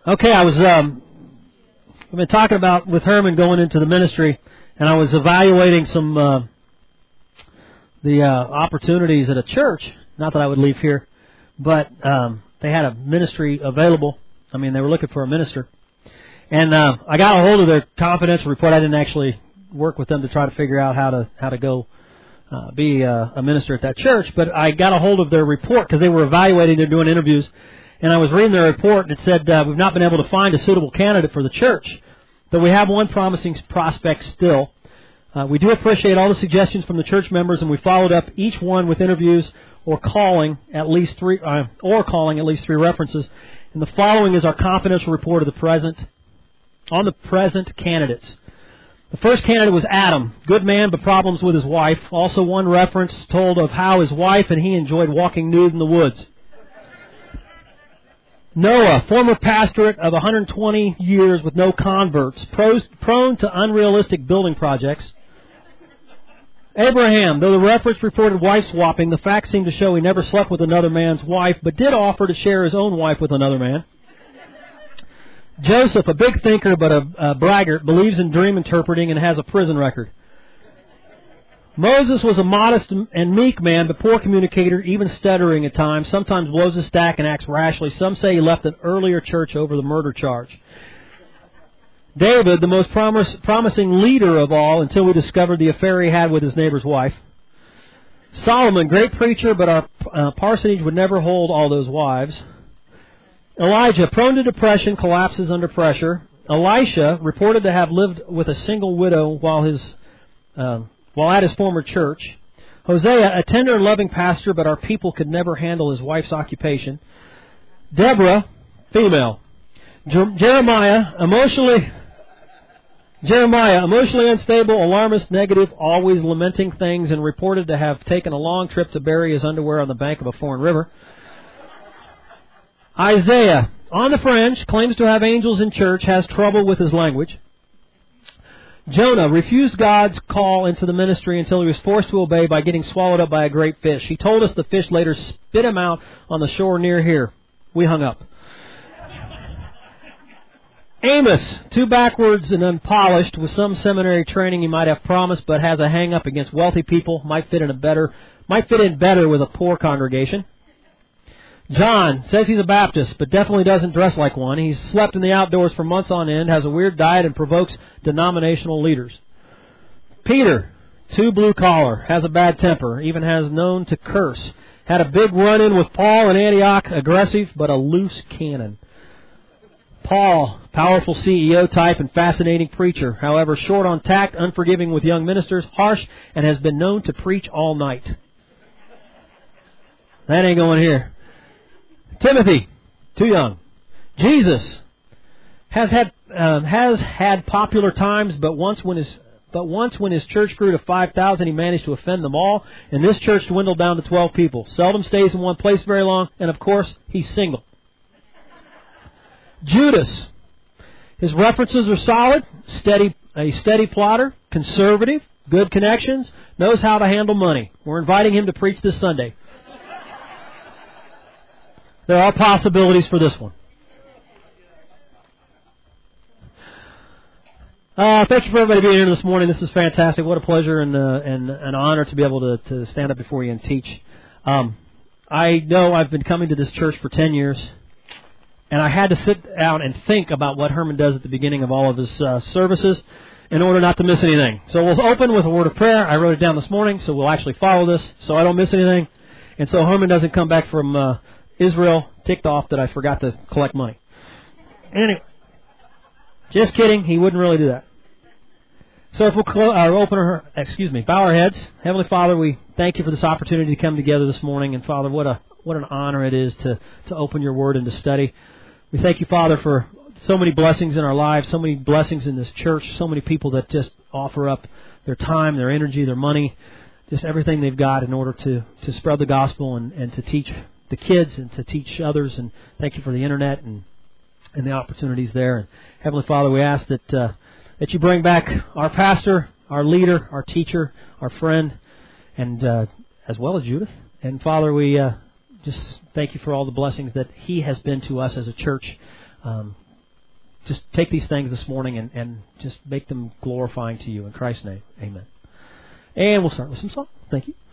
Okay, I've been talking about with Herman going into the ministry, and I was evaluating some the opportunities at a church. Not that I would leave here, but they had a ministry available. I mean, they were looking for a minister, and I got a hold of their confidential report. I didn't actually work with them to try to figure out how to go be a minister at that church, but I got a hold of their report because they were evaluating. They're doing interviews. And I was reading their report, and it said, we've not been able to find a suitable candidate for the church, but we have one promising prospect still. We do appreciate all the suggestions from the church members, and we followed up each one with interviews or calling at least three references. And the following is our confidential report of the present candidates. The first candidate was Adam, good man but problems with his wife. Also one reference told of how his wife and he enjoyed walking nude in the woods. Noah, former pastorate of 120 years with no converts, prone to unrealistic building projects. Abraham, though the reference reported wife swapping, the facts seem to show he never slept with another man's wife, but did offer to share his own wife with another man. Joseph, a big thinker but a braggart, believes in dream interpreting and has a prison record. Moses was a modest and meek man, but poor communicator, even stuttering at times, sometimes blows his stack and acts rashly. Some say he left an earlier church over the murder charge. David, the most promising leader of all until we discovered the affair he had with his neighbor's wife. Solomon, great preacher, but our parsonage would never hold all those wives. Elijah, prone to depression, collapses under pressure. Elisha, reported to have lived with a single widow while at his former church. Hosea, a tender and loving pastor, but our people could never handle his wife's occupation. Deborah, female. Jeremiah, emotionally unstable, alarmist, negative, always lamenting things, and reported to have taken a long trip to bury his underwear on the bank of a foreign river. Isaiah, on the fringe, claims to have angels in church, has trouble with his language. Jonah refused God's call into the ministry until he was forced to obey by getting swallowed up by a great fish. He told us the fish later spit him out on the shore near here. We hung up. Amos, too backwards and unpolished, with some seminary training he might have promised, but has a hang-up against wealthy people, might fit in better with a poor congregation. John says he's a Baptist, but definitely doesn't dress like one. He's slept in the outdoors for months on end, has a weird diet, and provokes denominational leaders. Peter, too blue-collar, has a bad temper, even has known to curse. Had a big run-in with Paul in Antioch, aggressive, but a loose cannon. Paul, powerful CEO type and fascinating preacher, however, short on tact, unforgiving with young ministers, harsh, and has been known to preach all night. That ain't going here. Timothy, too young. Jesus has had popular times, but once when his church grew to 5,000, he managed to offend them all, and this church dwindled down to 12 people. Seldom stays in one place very long, and of course, he's single. Judas, his references are solid, a steady plotter, conservative, good connections, knows how to handle money. We're inviting him to preach this Sunday. There are possibilities for this one. Thank you for everybody being here this morning. This is fantastic. What a pleasure and an honor to be able to stand up before you and teach. I know I've been coming to this church for 10 years, and I had to sit down and think about what Herman does at the beginning of all of his services in order not to miss anything. So we'll open with a word of prayer. I wrote it down this morning, so we'll actually follow this so I don't miss anything. And so Herman doesn't come back from Israel ticked off that I forgot to collect money. Anyway, just kidding. He wouldn't really do that. So if we'll bow our heads. Heavenly Father, we thank you for this opportunity to come together this morning. And Father, what an honor it is to open your word and to study. We thank you, Father, for so many blessings in our lives, so many blessings in this church, so many people that just offer up their time, their energy, their money, just everything they've got in order to spread the gospel and to teach the kids and to teach others. And thank you for the internet and the opportunities there. And Heavenly Father, we ask that you bring back our pastor, our leader, our teacher, our friend, and as well as Judith. And Father, we just thank you for all the blessings that he has been to us as a church. just take these things this morning and just make them glorifying to you. In Christ's name, amen. And we'll start with some song. Thank you.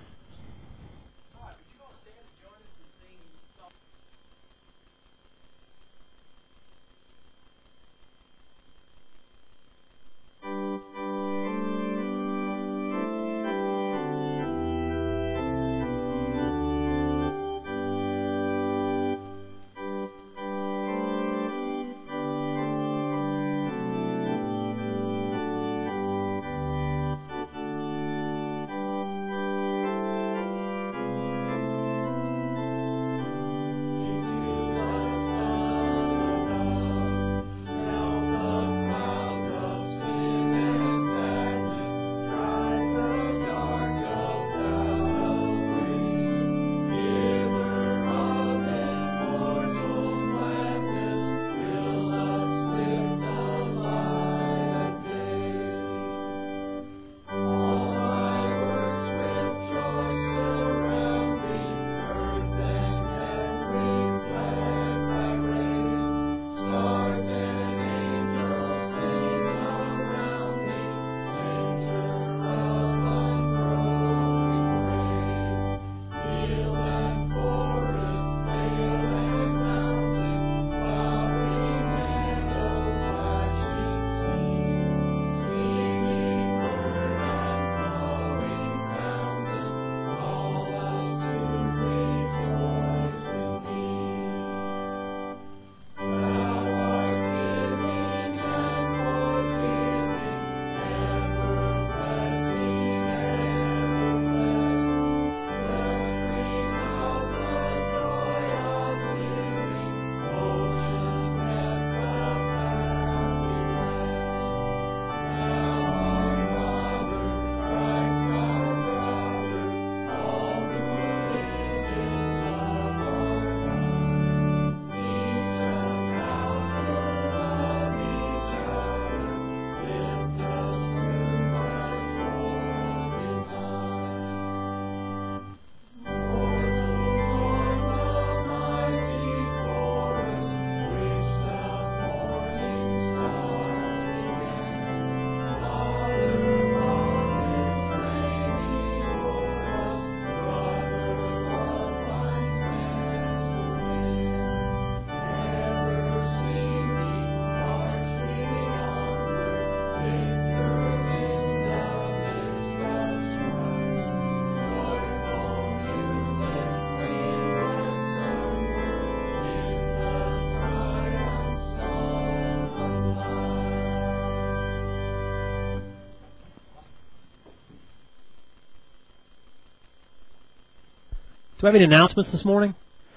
Do I have any announcements this morning?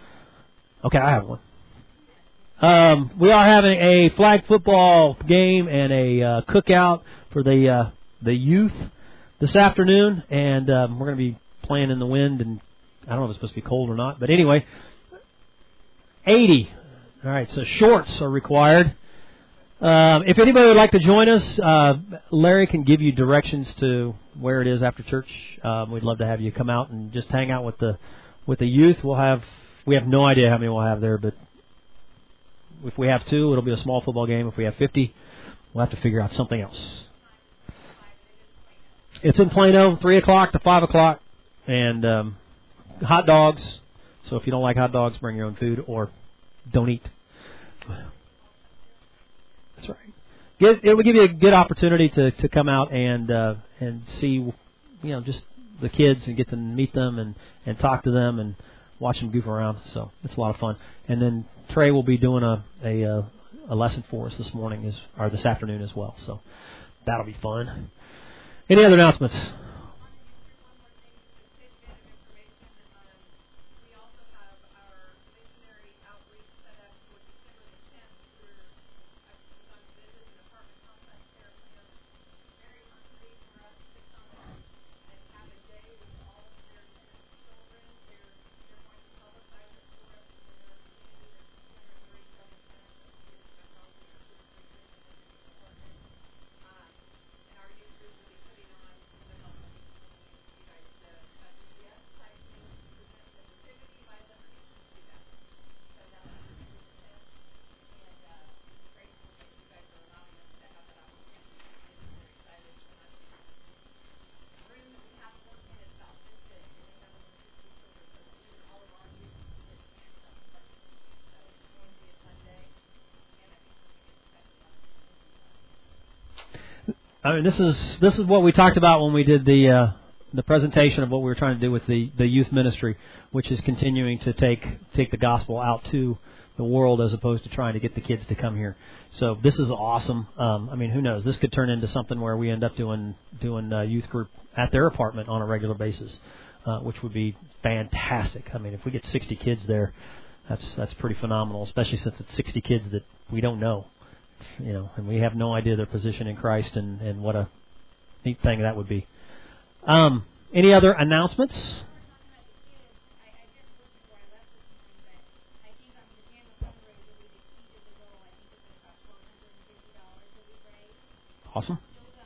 Okay, I have one. We are having a flag football game and a cookout for the youth this afternoon, and we're going to be playing in the wind, and I don't know if it's supposed to be cold or not, but anyway, 80. All right, so shorts are required. If anybody would like to join us, Larry can give you directions to where it is after church. We'd love to have you come out and just hang out with the youth. We have no idea how many we'll have there, but if we have 2, it'll be a small football game. If we have 50, we'll have to figure out something else. It's in Plano, 3 o'clock to 5 o'clock, and hot dogs. So if you don't like hot dogs, bring your own food or don't eat. That's right. It will give you a good opportunity to come out and see, just the kids and get to meet them and talk to them and watch them goof around. So it's a lot of fun. And then Trey will be doing a lesson for us this morning or this afternoon as well. So that'll be fun. Any other announcements? I mean, this is what we talked about when we did the presentation of what we were trying to do with the youth ministry, which is continuing to take the gospel out to the world as opposed to trying to get the kids to come here. So this is awesome. I mean, who knows? This could turn into something where we end up doing youth group at their apartment on a regular basis, which would be fantastic. I mean, if we get 60 kids there, that's pretty phenomenal, especially since it's 60 kids that we don't know, and we have no idea their position in Christ, and what a neat thing that would be. Any other announcements? Awesome.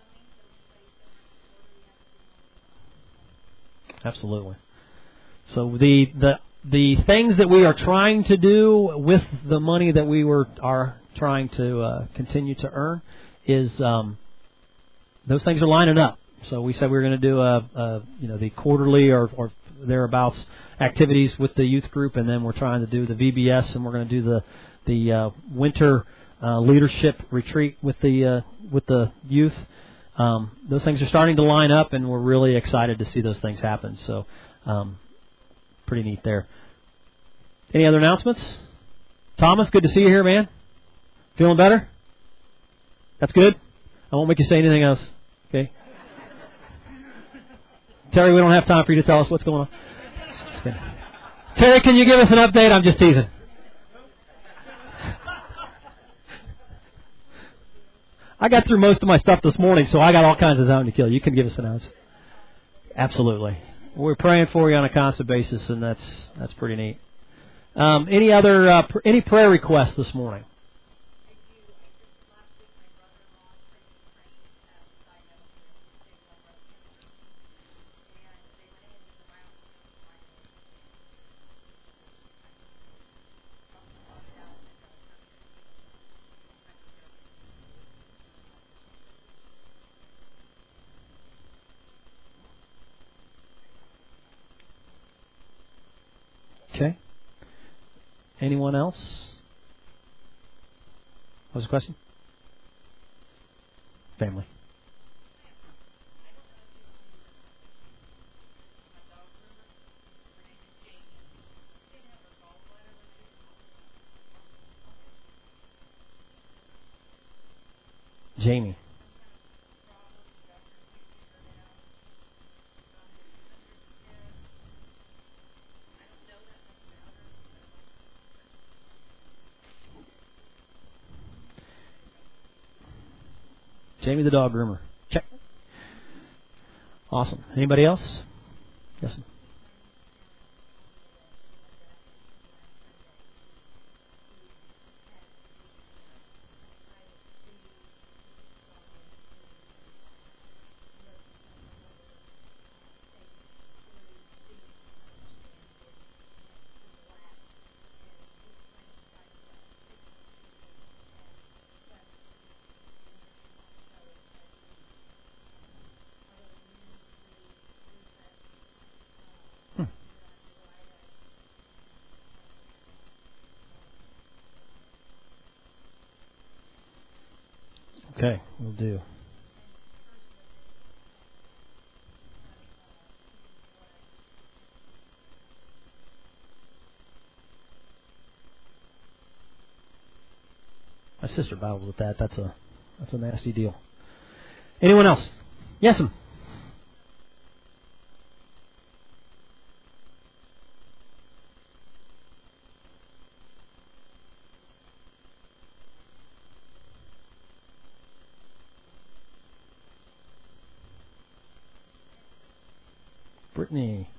Absolutely. So the things that we are trying to do with the money that we are trying to continue to earn is those things are lining up. So we said we were going to do the quarterly or thereabouts activities with the youth group, and then we're trying to do the VBS, and we're going to do the winter leadership retreat with the youth. Those things are starting to line up, and we're really excited to see those things happen. So pretty neat there. Any other announcements? Thomas, good to see you here, man. Feeling better? That's good. I won't make you say anything else. Okay. Terry, we don't have time for you to tell us what's going on. Terry, can you give us an update? I'm just teasing. I got through most of my stuff this morning, so I got all kinds of time to kill. You can give us an answer. Absolutely. We're praying for you on a constant basis, and that's pretty neat. Any prayer requests this morning? Okay. Anyone else? What was the question? Family. Jamie. Jamie the dog groomer. Check. Awesome. Anybody else? Yes. Okay, we'll do. My sister battles with that. That's a nasty deal. Anyone else? Yes, ma'am. Brittany.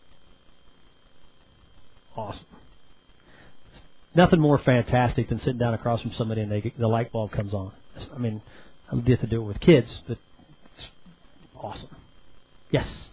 Awesome. It's nothing more fantastic than sitting down across from somebody and the light bulb comes on. I mean, I get to do it with kids, but it's awesome. Yes.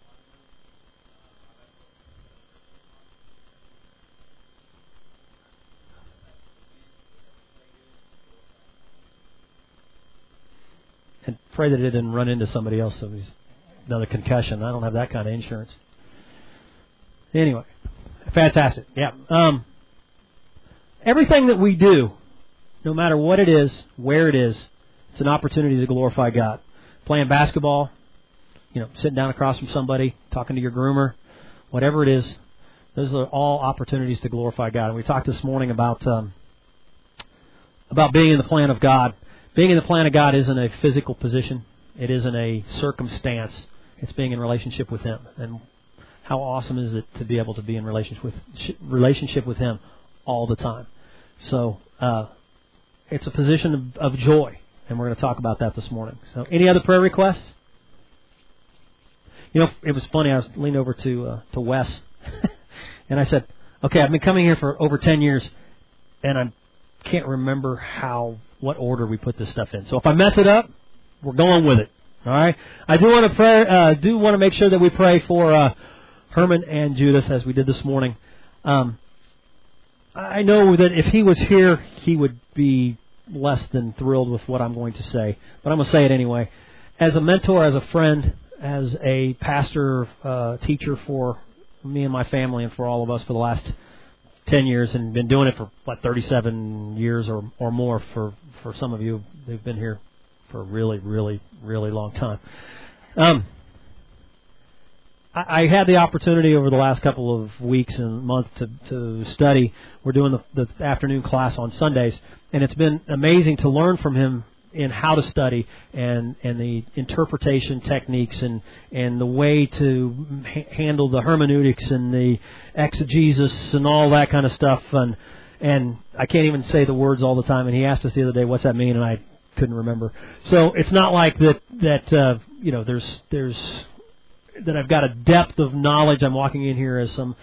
And pray that it didn't run into somebody else so he's another concussion. I don't have that kind of insurance. Anyway, fantastic. Yeah. Everything that we do, no matter what it is, where it is, it's an opportunity to glorify God. playing basketball, sitting down across from somebody, talking to your groomer, whatever it is, those are all opportunities to glorify God. And we talked this morning about being in the plan of God. Being in the plan of God isn't a physical position. It isn't a circumstance. It's being in relationship with Him. And how awesome is it to be able to be in relationship with Him all the time? So it's a position of joy, and we're going to talk about that this morning. So any other prayer requests? It was funny. I was leaned over to Wes, and I said, okay, I've been coming here for over 10 years, and I can't remember what order we put this stuff in. So if I mess it up, we're going with it. All right. I do want to pray. Do want to make sure that we pray for Herman and Judith as we did this morning. I know that if he was here, he would be less than thrilled with what I'm going to say, but I'm going to say it anyway. As a mentor, as a friend, as a pastor, teacher for me and my family and for all of us for the last 10 years, and been doing it for 37 years or more for some of you. They've been here for a really, really, really long time. I had the opportunity over the last couple of weeks and month to study. We're doing the afternoon class on Sundays, and it's been amazing to learn from him in how to study and the interpretation techniques and the way to handle the hermeneutics and the exegesis and all that kind of stuff. And I can't even say the words all the time. And he asked us the other day, "What's that mean?" And I couldn't remember. So it's not like that there's that I've got a depth of knowledge. I'm walking in here as some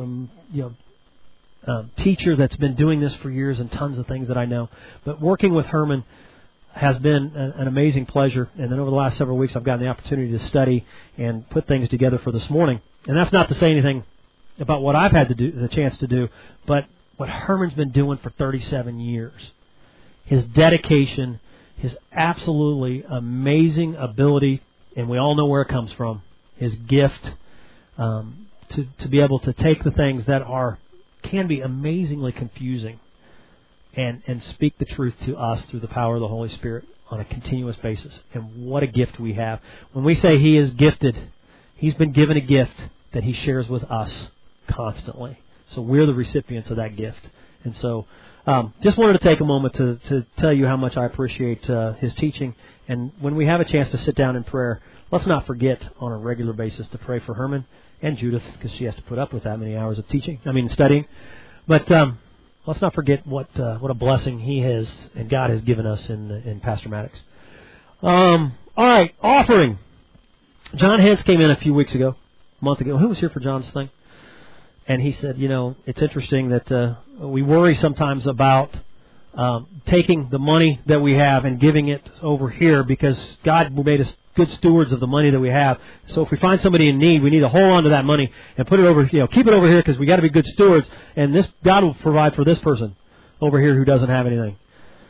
teacher that's been doing this for years and tons of things that I know. But working with Herman has been an amazing pleasure. And then over the last several weeks, I've gotten the opportunity to study and put things together for this morning. And that's not to say anything about what I've had to do, the chance to do, but what Herman's been doing for 37 years. His dedication, his absolutely amazing ability, and we all know where it comes from, his gift to be able to take the things that can be amazingly confusing and speak the truth to us through the power of the Holy Spirit on a continuous basis. And what a gift we have. When we say he is gifted, he's been given a gift that he shares with us constantly. So we're the recipients of that gift. And so just wanted to take a moment to tell you how much I appreciate his teaching. And when we have a chance to sit down in prayer, let's not forget on a regular basis to pray for Herman and Judith, because she has to put up with that many hours of studying. But let's not forget what a blessing he has and God has given us in Pastor Maddox. All right, offering. John Hens came in a month ago. Who was here for John's thing? And he said, it's interesting that we worry sometimes about taking the money that we have and giving it over here, because God made us good stewards of the money that we have. So if we find somebody in need, we need to hold on to that money and put it over, keep it over here, because we got to be good stewards. And this God will provide for this person over here who doesn't have anything.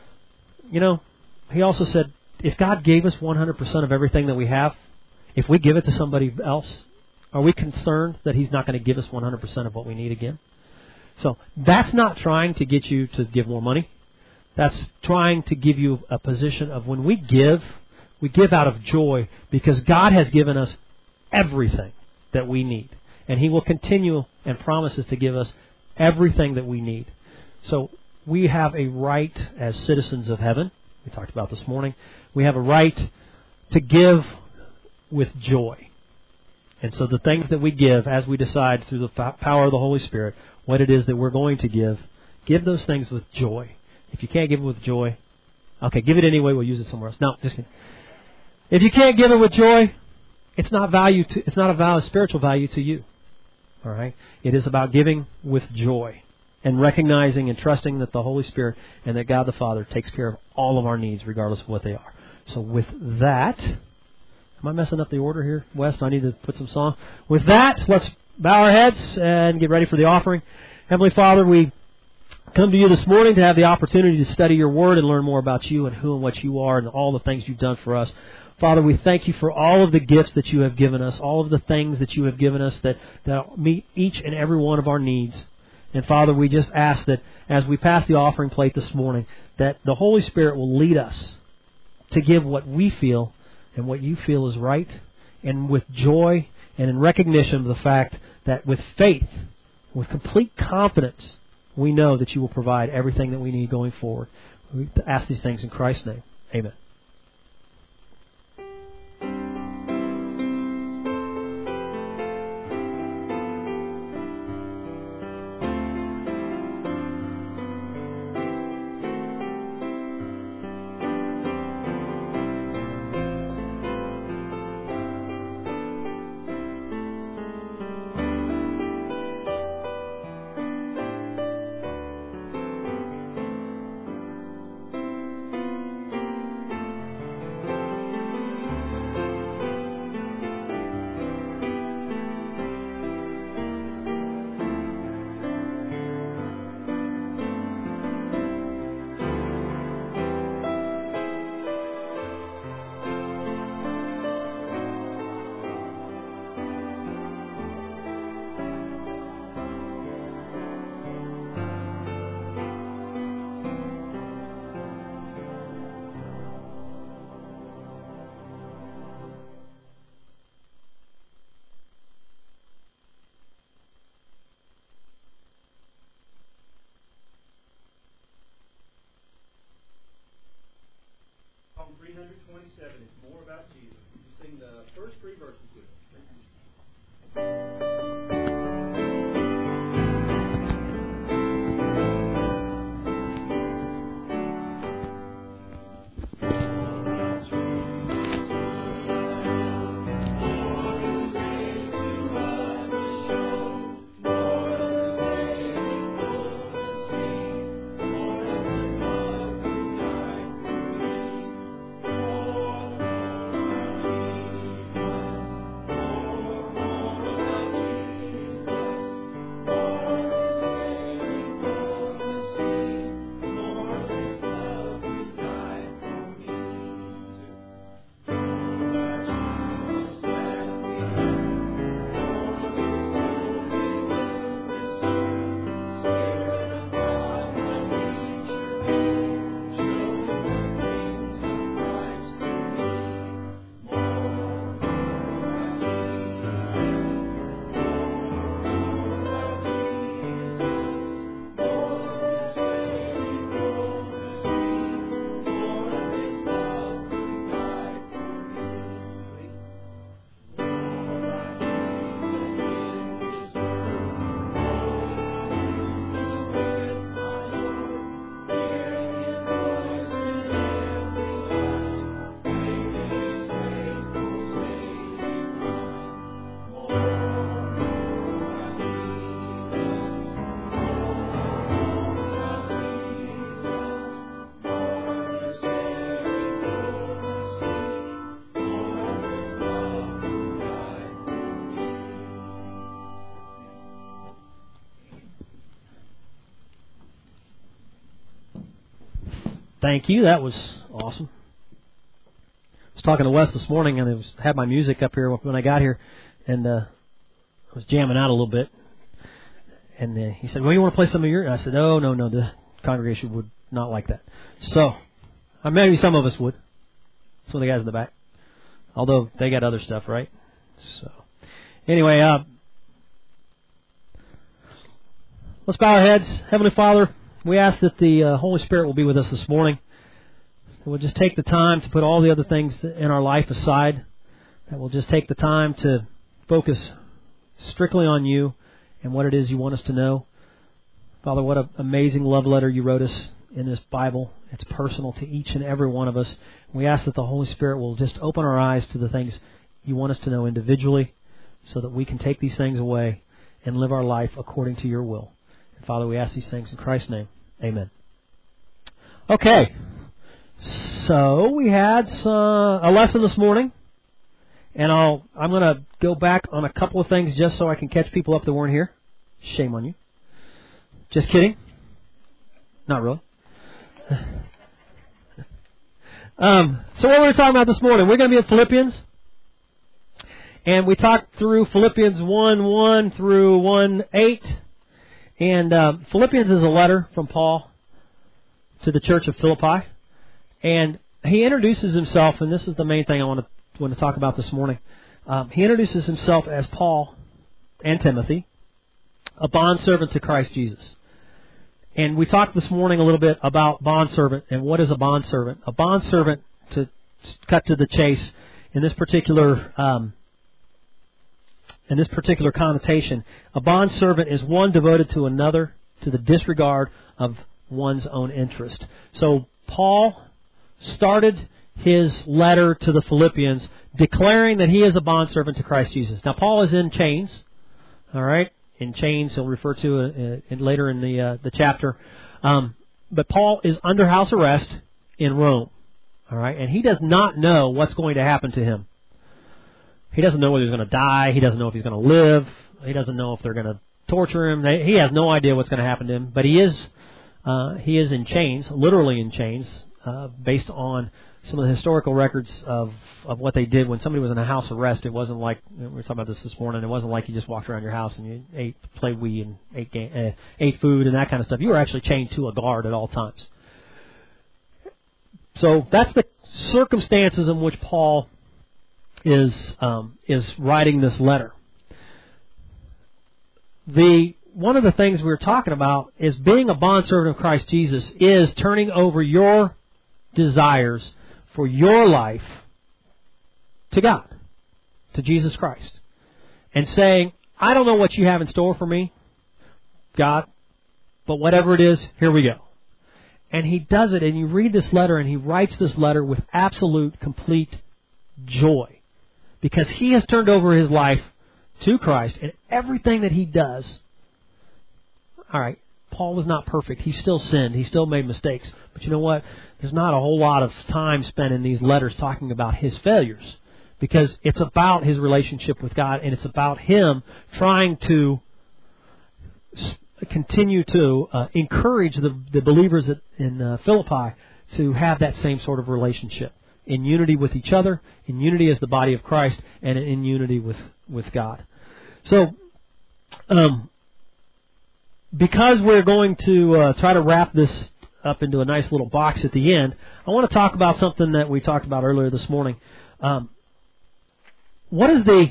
He also said, if God gave us 100% of everything that we have, if we give it to somebody else, are we concerned that He's not going to give us 100% of what we need again? So that's not trying to get you to give more money. That's trying to give you a position of when we give out of joy, because God has given us everything that we need. And He will continue and promises to give us everything that we need. So we have a right as citizens of heaven, we talked about this morning, we have a right to give with joy. And so the things that we give, as we decide through the power of the Holy Spirit what it is that we're going to give those things with joy. If you can't give it with joy, okay, give it anyway, we'll use it somewhere else. No, just kidding. If you can't give it with joy, it's not a spiritual value to you. All right? It is about giving with joy and recognizing and trusting that the Holy Spirit and that God the Father takes care of all of our needs regardless of what they are. So with that, am I messing up the order here, Wes? I need to put some song. With that, let's bow our heads and get ready for the offering. Heavenly Father, we come to you this morning to have the opportunity to study your word and learn more about you and who and what you are and all the things you've done for us. Father, we thank you for all of the gifts that you have given us, all of the things that you have given us that meet each and every one of our needs. And Father, we just ask that as we pass the offering plate this morning, that the Holy Spirit will lead us to give what we feel and what you feel is right, and with joy and in recognition of the fact that with faith, with complete confidence, we know that you will provide everything that we need going forward. We ask these things in Christ's name. Amen. Psalm 327 is more about Jesus. You sing the first three verses with us. Thank you. That was awesome. I was talking to Wes this morning, and I had my music up here when I got here, and I was jamming out a little bit. And he said, "Well, you want to play some of your?" And I said, "No, the congregation would not like that." So maybe some of us would. Some of the guys in the back, although they got other stuff, right? So anyway, let's bow our heads. Heavenly Father, we ask that the Holy Spirit will be with us this morning. That we'll just take the time to put all the other things in our life aside. That we'll just take the time to focus strictly on you and what it is you want us to know. Father, what an amazing love letter you wrote us in this Bible. It's personal to each and every one of us. We ask that the Holy Spirit will just open our eyes to the things you want us to know individually so that we can take these things away and live our life according to your will. And Father, we ask these things in Christ's name. Amen. Okay, so we had a lesson this morning, and I'm going to go back on a couple of things just so I can catch people up that weren't here. Shame on you. Just kidding. Not really. So what we're talking about this morning, we're going to be in Philippians, and we talked through Philippians 1:1 through 1:8. And Philippians is a letter from Paul to the church of Philippi. And he introduces himself, and this is the main thing I want to want to talk about this morning. He introduces himself as Paul and Timothy, a bondservant to Christ Jesus. And we talked this morning a little bit about bondservant and what is a bondservant. A bondservant, to cut to the chase, in this particular connotation, a bondservant is one devoted to another to the disregard of one's own interest. So Paul started his letter to the Philippians declaring that he is a bondservant to Christ Jesus. Now, Paul is in chains, all right? In chains, he'll refer to it later in the chapter. But Paul is under house arrest in Rome, all right? And he does not know what's going to happen to him. He doesn't know whether he's going to die. He doesn't know if he's going to live. He doesn't know if they're going to torture him. He has no idea what's going to happen to him. But he is in chains, literally in chains, based on some of the historical records of what they did when somebody was in a house arrest. It wasn't like, we were talking about this morning, it wasn't like you just walked around your house and you played Wii and ate food and that kind of stuff. You were actually chained to a guard at all times. So that's the circumstances in which Paul is writing this letter. One of the things we were talking about is being a bondservant of Christ Jesus is turning over your desires for your life to God, to Jesus Christ, and saying, I don't know what you have in store for me, God, but whatever it is, here we go. And he does it, and you read this letter, and he writes this letter with absolute, complete joy, because he has turned over his life to Christ, and everything that he does. All right, Paul was not perfect. He still sinned. He still made mistakes. But you know what? There's not a whole lot of time spent in these letters talking about his failures, because it's about his relationship with God, and it's about him trying to continue to encourage the believers in Philippi to have that same sort of relationship, in unity with each other, in unity as the body of Christ, and in unity with God. So, because we're going to try to wrap this up into a nice little box at the end, I want to talk about something that we talked about earlier this morning. What is the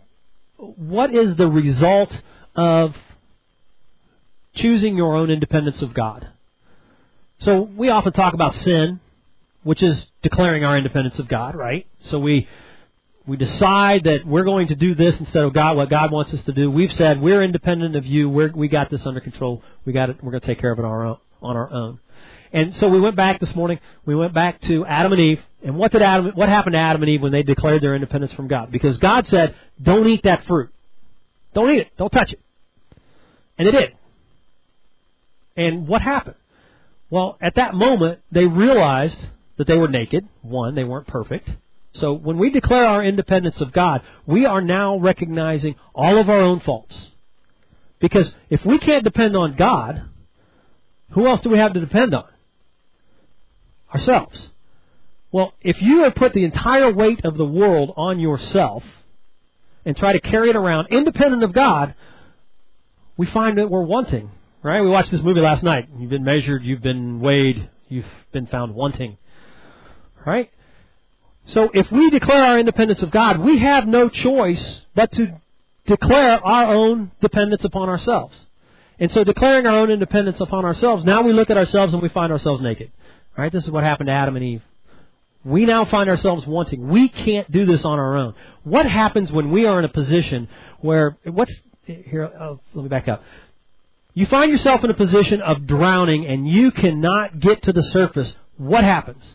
result of choosing your own independence of God? So we often talk about sin, which is declaring our independence of God, right? So we decide that we're going to do this instead of God, what God wants us to do. We've said we're independent of you. We got this under control. We're going to take care of it on our own. And so we went back this morning. We went back to Adam and Eve. And what happened to Adam and Eve when they declared their independence from God? Because God said, "Don't eat that fruit. Don't eat it. Don't touch it." And they did. And what happened? Well, at that moment, they realized that they were naked. One, they weren't perfect. So when we declare our independence of God, we are now recognizing all of our own faults. Because if we can't depend on God, who else do we have to depend on? Ourselves. Well, if you have put the entire weight of the world on yourself and try to carry it around independent of God, we find that we're wanting. Right? We watched this movie last night. You've been measured, you've been weighed, you've been found wanting. Right? So if we declare our independence of God, we have no choice but to declare our own dependence upon ourselves. And so declaring our own independence upon ourselves, now we look at ourselves and we find ourselves naked. Right? This is what happened to Adam and Eve. We now find ourselves wanting. We can't do this on our own. What happens when we are in a position where, let me back up. You find yourself in a position of drowning and you cannot get to the surface. What happens?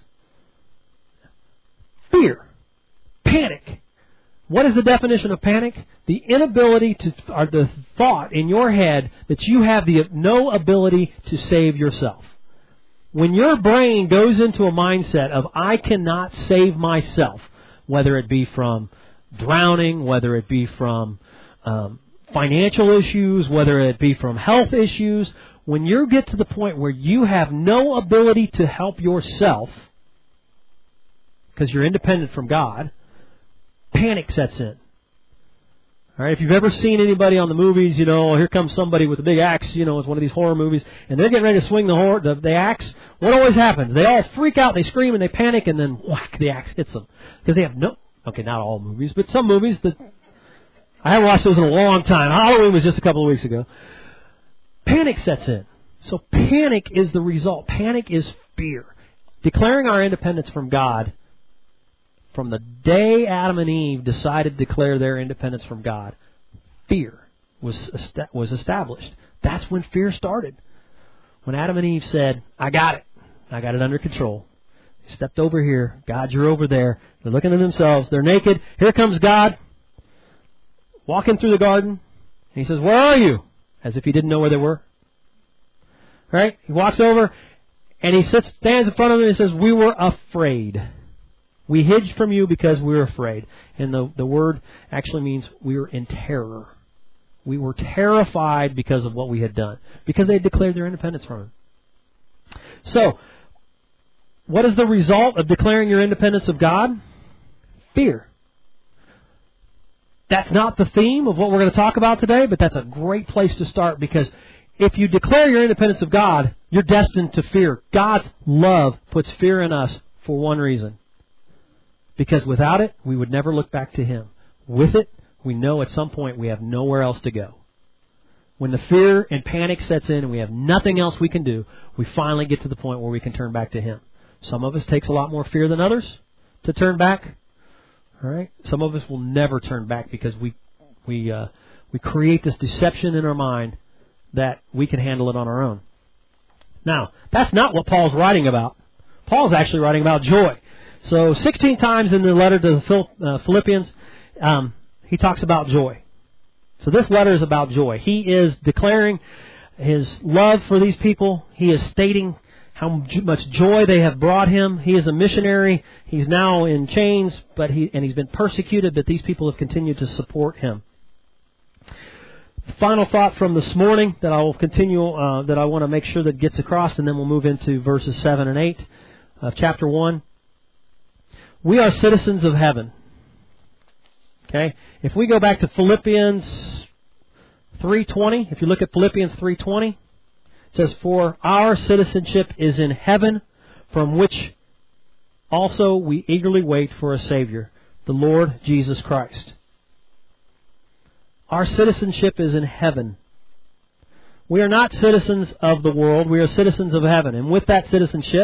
Fear. Panic. What is the definition of panic? The inability or the thought in your head that you have no ability to save yourself. When your brain goes into a mindset of, I cannot save myself, whether it be from drowning, whether it be from financial issues, whether it be from health issues, when you get to the point where you have no ability to help yourself, because you're independent from God, panic sets in. All right, if you've ever seen anybody on the movies, here comes somebody with a big axe, it's one of these horror movies, and they're getting ready to swing the axe. What always happens? They all freak out, they scream, and they panic, and then whack, the axe hits them. Because they have Okay, not all movies, but some movies that I haven't watched those in a long time. Halloween was just a couple of weeks ago. Panic sets in. So panic is the result. Panic is fear. Declaring our independence from God, from the day Adam and Eve decided to declare their independence from God, fear was established. That's when fear started. When Adam and Eve said, I got it under control. They stepped over here. God, you're over there. They're looking at themselves. They're naked. Here comes God, walking through the garden. And he says, where are you? As if he didn't know where they were. Right? He walks over and he stands in front of them and says, we were afraid. We hid from you because we were afraid. And the word actually means we were in terror. We were terrified because of what we had done. Because they had declared their independence from him. So, what is the result of declaring your independence of God? Fear. That's not the theme of what we're going to talk about today, but that's a great place to start, because if you declare your independence of God, you're destined to fear. God's love puts fear in us for one reason. Because without it, we would never look back to Him. With it, we know at some point we have nowhere else to go. When the fear and panic sets in and we have nothing else we can do, we finally get to the point where we can turn back to Him. Some of us takes a lot more fear than others to turn back. All right? Some of us will never turn back because we create this deception in our mind that we can handle it on our own. Now, that's not what Paul's writing about. Paul's actually writing about joy. So 16 times in the letter to the Philippians, he talks about joy. So this letter is about joy. He is declaring his love for these people. He is stating how much joy they have brought him. He is a missionary. He's now in chains, and he's been persecuted, but these people have continued to support him. Final thought from this morning that I will continue, that I want to make sure that gets across, and then we'll move into verses 7 and 8 of chapter 1. We are citizens of heaven. Okay? If we go back to Philippians 3:20, if you look at Philippians 3:20, it says, for our citizenship is in heaven, from which also we eagerly wait for a Savior, the Lord Jesus Christ. Our citizenship is in heaven. We are not citizens of the world. We are citizens of heaven. And with that citizenship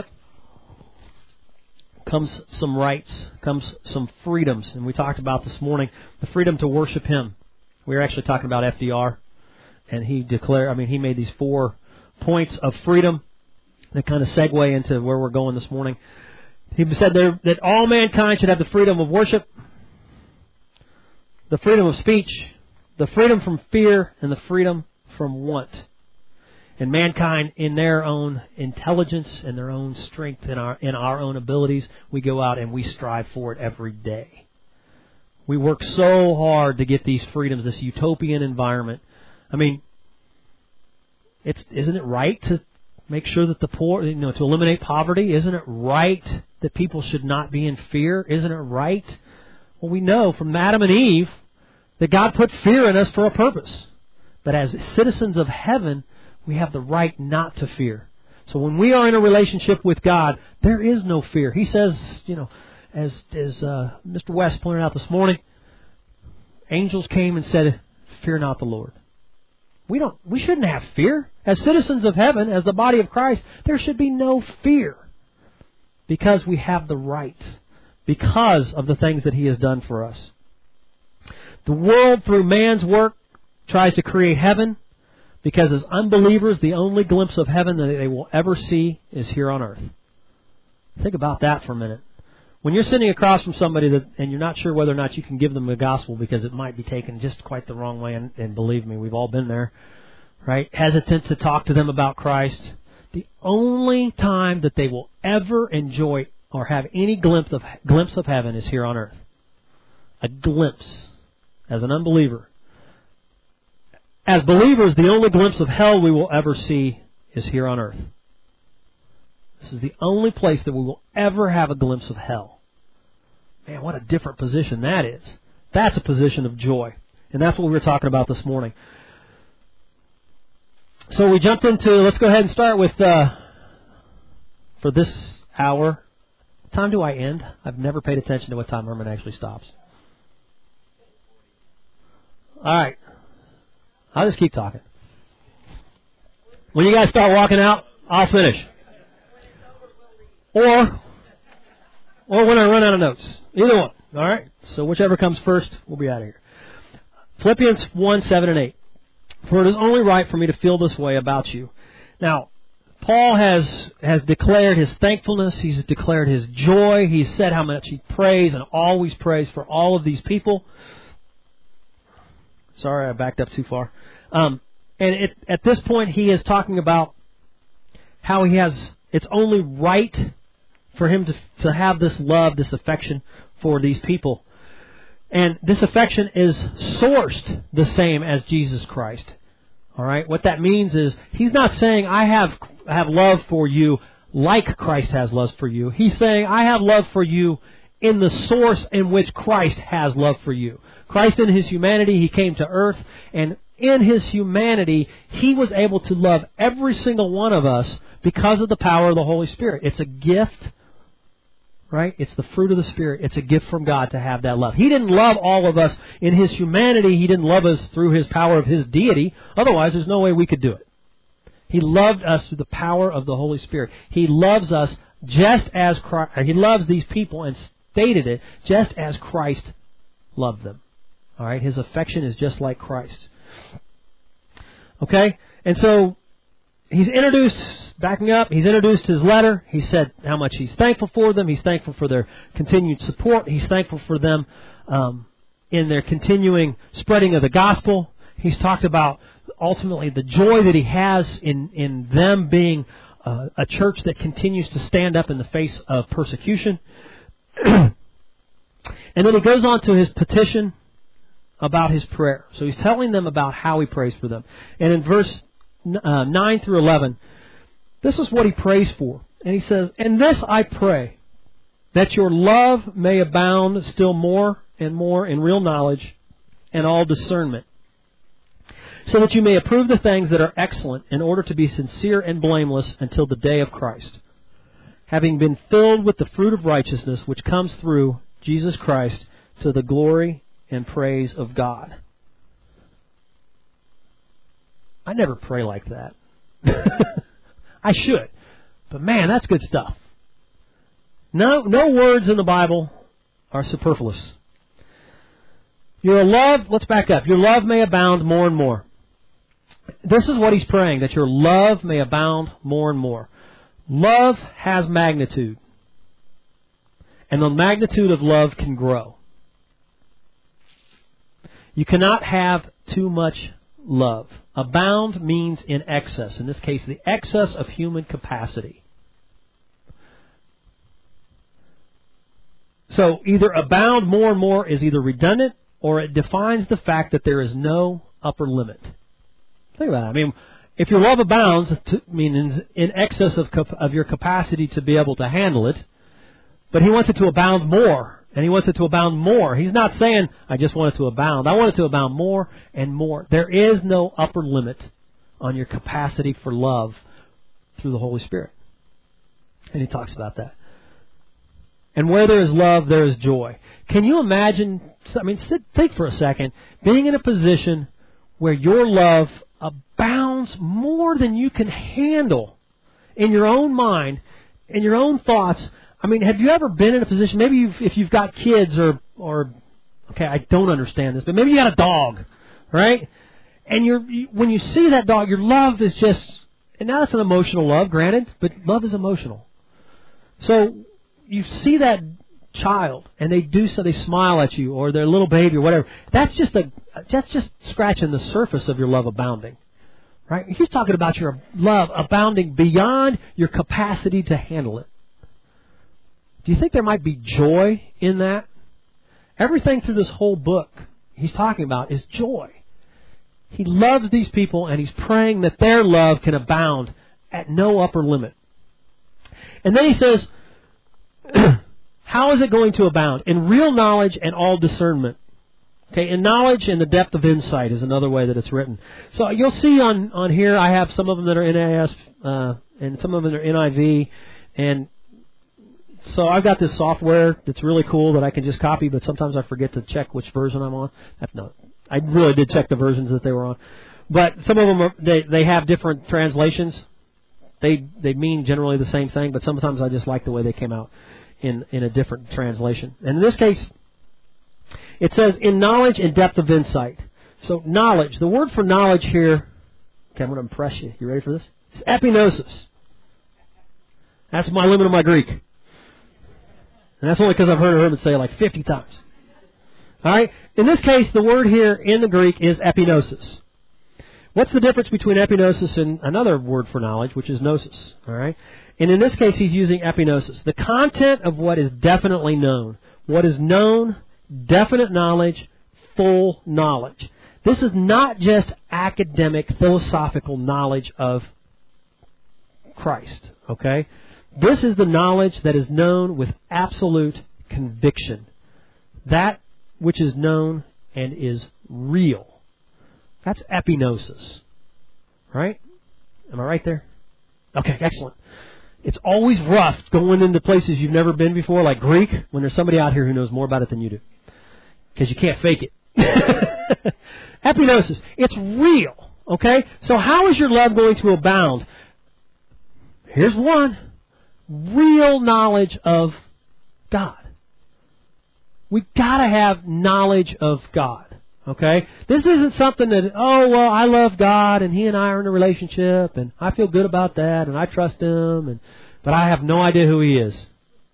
comes some rights, comes some freedoms. And we talked about this morning the freedom to worship Him. We were actually talking about FDR. And he made these 4 points of freedom that kind of segue into where we're going this morning. He said there that all mankind should have the freedom of worship, the freedom of speech, the freedom from fear, and the freedom from want. And mankind, in their own intelligence and their own strength, in our own abilities, we go out and we strive for it every day. We work so hard to get these freedoms, this utopian environment. I mean, isn't it right to make sure that the poor, to eliminate poverty? Isn't it right that people should not be in fear? Isn't it right? Well, we know from Adam and Eve that God put fear in us for a purpose. But as citizens of heaven, we have the right not to fear. So when we are in a relationship with God, there is no fear. He says, as Mr. West pointed out this morning, angels came and said, fear not the Lord. We shouldn't have fear. As citizens of heaven, as the body of Christ, there should be no fear. Because we have the rights. Because of the things that He has done for us. The world, through man's work, tries to create heaven, because as unbelievers, the only glimpse of heaven that they will ever see is here on earth. Think about that for a minute. When you're sitting across from somebody and you're not sure whether or not you can give them the gospel because it might be taken just quite the wrong way, and believe me, we've all been there, right? Hesitant to talk to them about Christ. The only time that they will ever enjoy or have any glimpse of heaven is here on earth. A glimpse. As an unbeliever. As believers, the only glimpse of hell we will ever see is here on earth. This is the only place that we will ever have a glimpse of hell. Man, what a different position that is. That's a position of joy. And that's what we were talking about this morning. So we jumped into, let's go ahead and start with, for this hour, What time do I end? I've never paid attention to what time Herman actually stops. All right. I'll just keep talking. When you guys start walking out, I'll finish. Or when I run out of notes. Either one. All right? So whichever comes first, we'll be out of here. Philippians 1, 7 and 8. For it is only right for me to feel this way about you. Now, Paul has declared his thankfulness. He's declared his joy. He's said how much he prays and always prays for all of these people. Sorry, I backed up too far. At this point, he is talking about how it's only right for him to have this love, this affection for these people. And this affection is sourced the same as Jesus Christ. All right? What that means is he's not saying, I have love for you like Christ has love for you. He's saying, I have love for you in the source in which Christ has love for you. Christ in His humanity, He came to earth, and in His humanity, He was able to love every single one of us because of the power of the Holy Spirit. It's a gift, right? It's the fruit of the Spirit. It's a gift from God to have that love. He didn't love all of us in His humanity. He didn't love us through His power of His deity. Otherwise, there's no way we could do it. He loved us through the power of the Holy Spirit. He loves us just as Christ. He loves these people and stated it just as Christ loved them. All right? His affection is just like Christ. Okay? And so he's introduced his letter. He said how much he's thankful for them. He's thankful for their continued support. He's thankful for them in their continuing spreading of the gospel. He's talked about ultimately the joy that he has in them being a church that continues to stand up in the face of persecution. And then he goes on to his petition about his prayer. So he's telling them about how he prays for them. And in verse 9 through 11, this is what he prays for. And he says, "And this I pray, that your love may abound still more and more in real knowledge and all discernment, so that you may approve the things that are excellent in order to be sincere and blameless until the day of Christ, having been filled with the fruit of righteousness which comes through Jesus Christ to the glory and praise of God." I never pray like that. I should. But man, that's good stuff. No words in the Bible are superfluous. Your love, let's back up. Your love may abound more and more. This is what he's praying, that your love may abound more and more. Love has magnitude. And the magnitude of love can grow. You cannot have too much love. Abound means in excess. In this case, the excess of human capacity. So either abound more and more is either redundant or it defines the fact that there is no upper limit. Think about it. I mean, if your love abounds, means in excess of your capacity to be able to handle it, but he wants it to abound more. And he wants it to abound more. He's not saying, I just want it to abound. I want it to abound more and more. There is no upper limit on your capacity for love through the Holy Spirit. And he talks about that. And where there is love, there is joy. Can you imagine, think for a second, being in a position where your love abounds more than you can handle in your own mind, in your own thoughts. I mean, have you ever been in a position, maybe if you've got kids or okay, I don't understand this, but maybe you got a dog, right? And when you see that dog, your love is just, and now it's an emotional love, granted, but love is emotional. So you see that child, and they smile at you, or their little baby, or whatever. That's just scratching the surface of your love abounding, right? He's talking about your love abounding beyond your capacity to handle it. Do you think there might be joy in that? Everything through this whole book he's talking about is joy. He loves these people, and he's praying that their love can abound at no upper limit. And then he says, how is it going to abound? In real knowledge and all discernment. Okay, in knowledge and the depth of insight is another way that it's written. So you'll see on here, I have some of them that are NAS, and some of them are NIV, and So I've got this software that's really cool that I can just copy, but sometimes I forget to check which version I'm on. I really did check the versions that they were on. But some of them they have different translations. They mean generally the same thing, but sometimes I just like the way they came out in a different translation. And in this case, it says, in knowledge and depth of insight. So knowledge, the word for knowledge here, okay, I'm going to impress you. You ready for this? It's epignosis. That's my limit of my Greek. And that's only because I've heard Herman say it like 50 times. All right? In this case, the word here in the Greek is epignosis. What's the difference between epignosis and another word for knowledge, which is gnosis? All right? And in this case, he's using epignosis. The content of what is definitely known. What is known, definite knowledge, full knowledge. This is not just academic, philosophical knowledge of Christ. Okay? This is the knowledge that is known with absolute conviction. That which is known and is real. That's epignosis. Right? Am I right there? Okay, excellent. It's always rough going into places you've never been before, like Greek, when there's somebody out here who knows more about it than you do. Because you can't fake it. Epignosis. It's real. Okay? So how is your love going to abound? Here's one. Real knowledge of God. We gotta have knowledge of God. Okay? This isn't something that, oh, well, I love God and He and I are in a relationship and I feel good about that and I trust Him, but I have no idea who He is.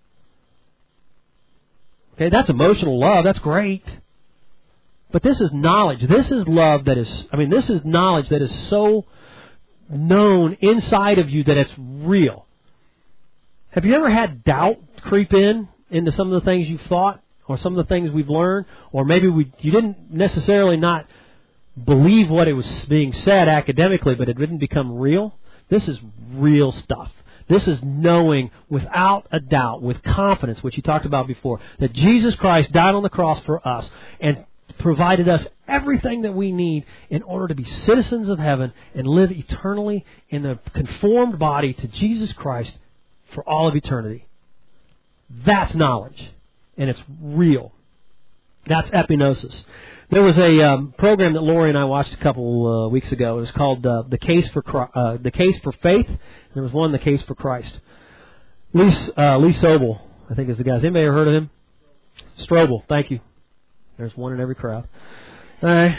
Okay, that's emotional love. That's great. But this is knowledge. This is love that is, this is knowledge that is so known inside of you that it's real. Have you ever had doubt creep into some of the things you've thought? Or some of the things we've learned, or maybe you didn't necessarily not believe what it was being said academically, but it didn't become real? This is real stuff. This is knowing without a doubt, with confidence, which you talked about before, that Jesus Christ died on the cross for us and provided us everything that we need in order to be citizens of heaven and live eternally in a conformed body to Jesus Christ for all of eternity. That's knowledge. And it's real. That's epignosis. There was a program that Lori and I watched a couple weeks ago. It was called The Case for Faith. And there was one, The Case for Christ. Lee Strobel, I think is the guy. Has anybody ever heard of him? Strobel, thank you. There's one in every crowd. All right.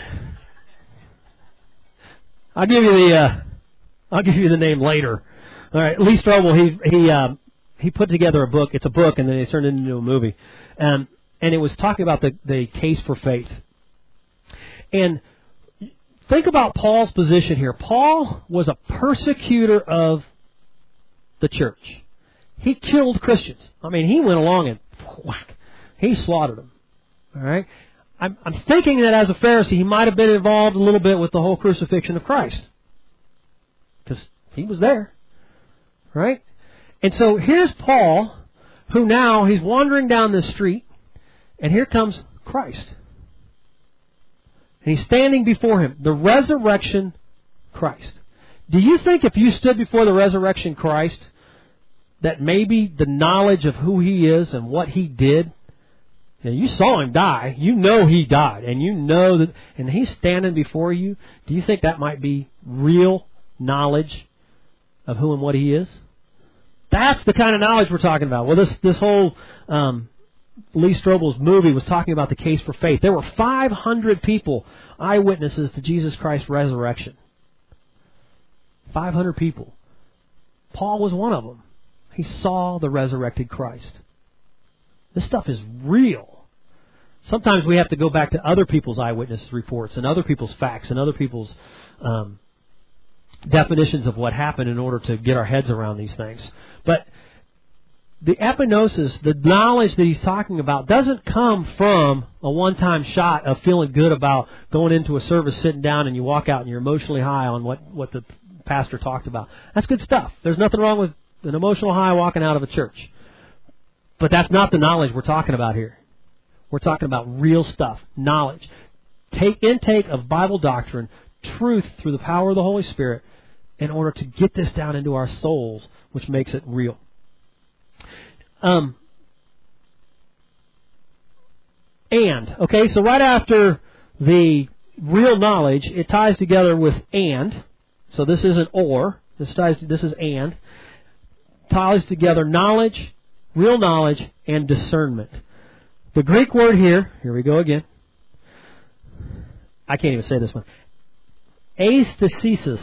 I'll give you the name later. All right, Lee Strobel, he put together a book. It's a book, and then they turned it into a movie. And it was talking about the case for faith. And think about Paul's position here. Paul was a persecutor of the church. He killed Christians. He went along and whack, he slaughtered them. All right? I'm thinking that as a Pharisee, he might have been involved a little bit with the whole crucifixion of Christ. Because he was there. Right? And so here's Paul, who now he's wandering down this street, and here comes Christ. And he's standing before him, the resurrection Christ. Do you think if you stood before the resurrection Christ, that maybe the knowledge of who He is and what He did, you saw Him die, you know He died, and you know that, and He's standing before you, do you think that might be real knowledge of who and what He is? That's the kind of knowledge we're talking about. Well, this whole Lee Strobel's movie was talking about the case for faith. There were 500 people, eyewitnesses to Jesus Christ's resurrection. 500 people. Paul was one of them. He saw the resurrected Christ. This stuff is real. Sometimes we have to go back to other people's eyewitness reports and other people's facts and other people's definitions of what happened in order to get our heads around these things. But the epignosis, the knowledge that he's talking about, doesn't come from a one-time shot of feeling good about going into a service, sitting down, and you walk out and you're emotionally high on what the pastor talked about. That's good stuff. There's nothing wrong with an emotional high walking out of a church. But that's not the knowledge we're talking about here. We're talking about real stuff, knowledge. Intake of Bible doctrine, truth through the power of the Holy Spirit in order to get this down into our souls, which makes it real. and. Okay, so right after the real knowledge, it ties together with and. So this isn't or. This is and. Ties together knowledge, real knowledge, and discernment. The Greek word here we go again. I can't even say this one. Aesthesis.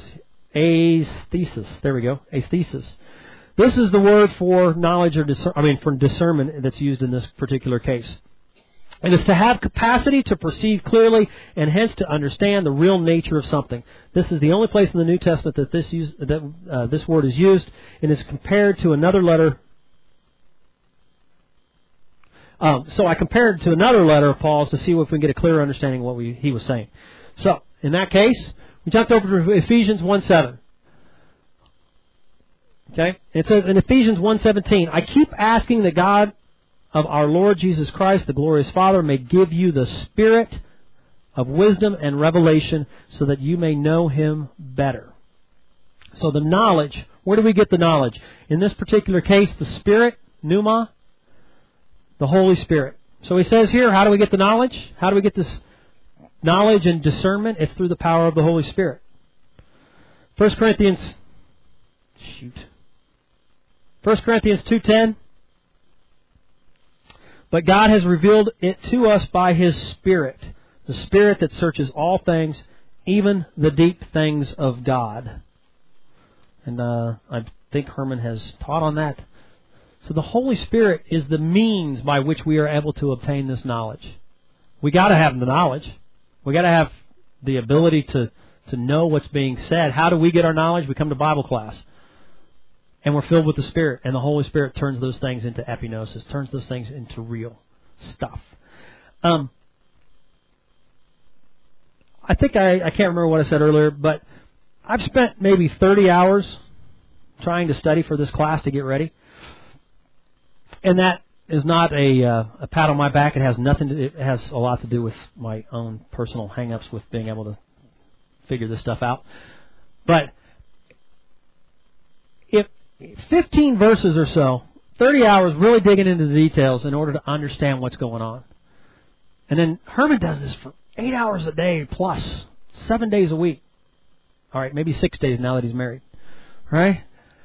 There we go. Aesthesis. This is the word for knowledge or for discernment that's used in this particular case. It is to have capacity to perceive clearly and hence to understand the real nature of something. This is the only place in the New Testament that this word is used, and is compared to another letter. So I compared it to another letter of Paul's to see if we can get a clearer understanding of what he was saying. So, in that case, we jumped over to Ephesians 1:7. Okay? It says in Ephesians 1:17, I keep asking that God of our Lord Jesus Christ, the glorious Father, may give you the spirit of wisdom and revelation so that you may know Him better. So the knowledge, where do we get the knowledge? In this particular case, the Spirit, pneuma, the Holy Spirit. So he says here, how do we get the knowledge? How do we get this knowledge and discernment? It's through the power of the Holy Spirit. 1 Corinthians 2:10. But God has revealed it to us by His Spirit, the Spirit that searches all things, even the deep things of God. And I think Herman has taught on that. So the Holy Spirit is the means by which we are able to obtain this knowledge. We got to have the knowledge. We got to have the ability to know what's being said. How do we get our knowledge? We come to Bible class. And we're filled with the Spirit, and the Holy Spirit turns those things into epignosis, turns those things into real stuff. I think I can't remember what I said earlier, but I've spent maybe 30 hours trying to study for this class to get ready. And that is not a pat on my back. It has it has a lot to do with my own personal hang-ups with being able to figure this stuff out. But if 15 verses or so, 30 hours really digging into the details in order to understand what's going on. And then Herman does this for 8 hours a day plus, 7 days a week. All right, maybe 6 days now that he's married. All right?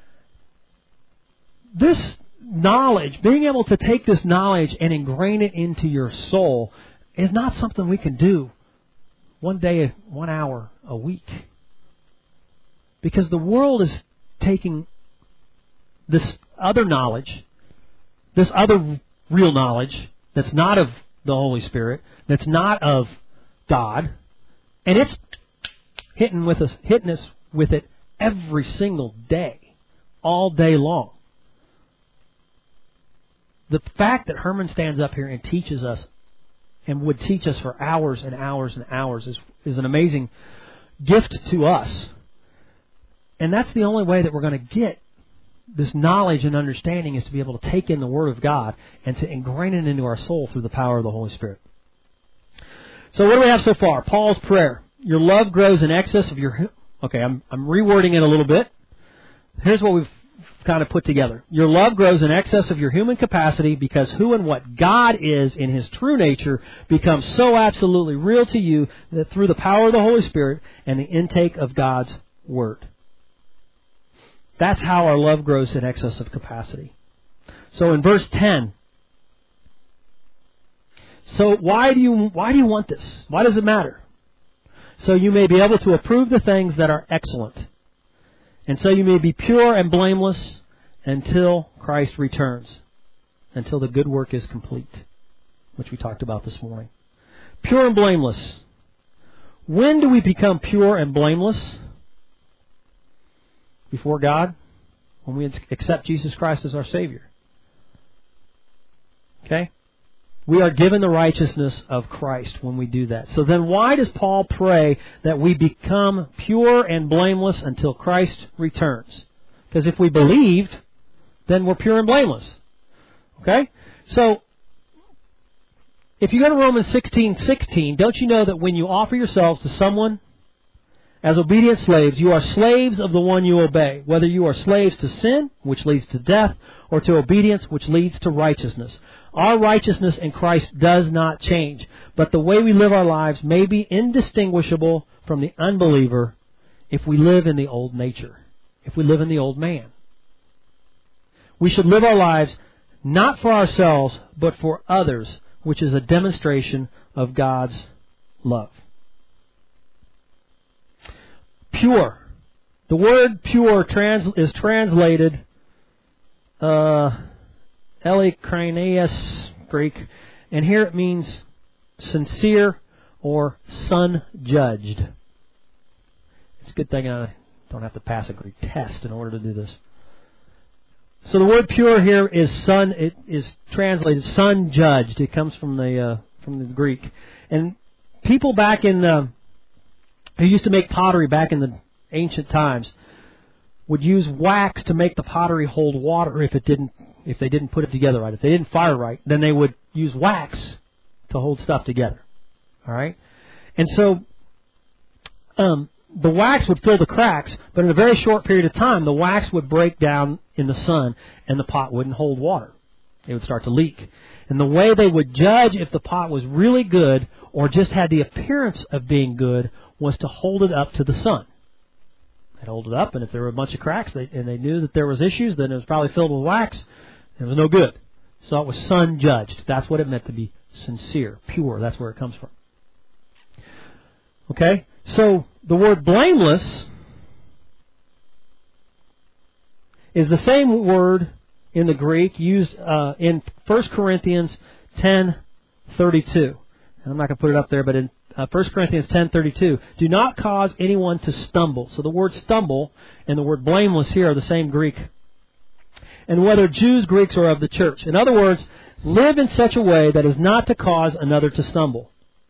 This knowledge, being able to take this knowledge and ingrain it into your soul, is not something we can do 1 day, 1 hour a week. Because the world is taking this other knowledge, this other real knowledge that's not of the Holy Spirit, that's not of God, and it's hitting us with it every single day, all day long. The fact that Herman stands up here and teaches us, and would teach us for hours and hours and hours, is an amazing gift to us. And that's the only way that we're going to get this knowledge and understanding, is to be able to take in the Word of God and to ingrain it into our soul through the power of the Holy Spirit. So what do we have so far? Paul's prayer. Your love grows in excess of your... Okay, I'm rewording it a little bit. Here's what we've kind of put together. Your love grows in excess of your human capacity because who and what God is in His true nature becomes so absolutely real to you that through the power of the Holy Spirit and the intake of God's Word. That's how our love grows in excess of capacity. So in verse 10, so why do you want this? Why does it matter? So you may be able to approve the things that are excellent. And so you may be pure and blameless until Christ returns. Until the good work is complete, which we talked about this morning. Pure and blameless. When do we become pure and blameless before God? When we accept Jesus Christ as our Savior. Okay? We are given the righteousness of Christ when we do that. So then why does Paul pray that we become pure and blameless until Christ returns? Because if we believed, then we're pure and blameless. Okay? So, if you go to Romans 16:16, don't you know that when you offer yourselves to someone as obedient slaves, you are slaves of the one you obey, whether you are slaves to sin, which leads to death, or to obedience, which leads to righteousness. Our righteousness in Christ does not change, but the way we live our lives may be indistinguishable from the unbeliever if we live in the old nature, if we live in the old man. We should live our lives not for ourselves, but for others, which is a demonstration of God's love. Pure. The word pure is translated eilikranias, Greek, and here it means sincere or sun-judged. It's a good thing I don't have to pass a Greek test in order to do this. So the word pure here is it is translated sun-judged. It comes from the Greek. And people back in who used to make pottery back in the ancient times would use wax to make the pottery hold water if they didn't put it together right. If they didn't fire right, then they would use wax to hold stuff together. All right? And so the wax would fill the cracks, but in a very short period of time, the wax would break down in the sun, and the pot wouldn't hold water. It would start to leak. And the way they would judge if the pot was really good or just had the appearance of being good was to hold it up to the sun. They'd hold it up, and if there were a bunch of cracks, and they knew that there was issues, then it was probably filled with wax, and it was no good. So it was sun-judged. That's what it meant to be sincere, pure. That's where it comes from. Okay? So the word blameless is the same word in the Greek used in 1 Corinthians 10:32. And I'm not going to put it up there, but in 1 Corinthians 10:32, do not cause anyone to stumble. So the word stumble and the word blameless here are the same Greek. And whether Jews, Greeks, or of the church. In other words, live in such a way that is not to cause another to stumble.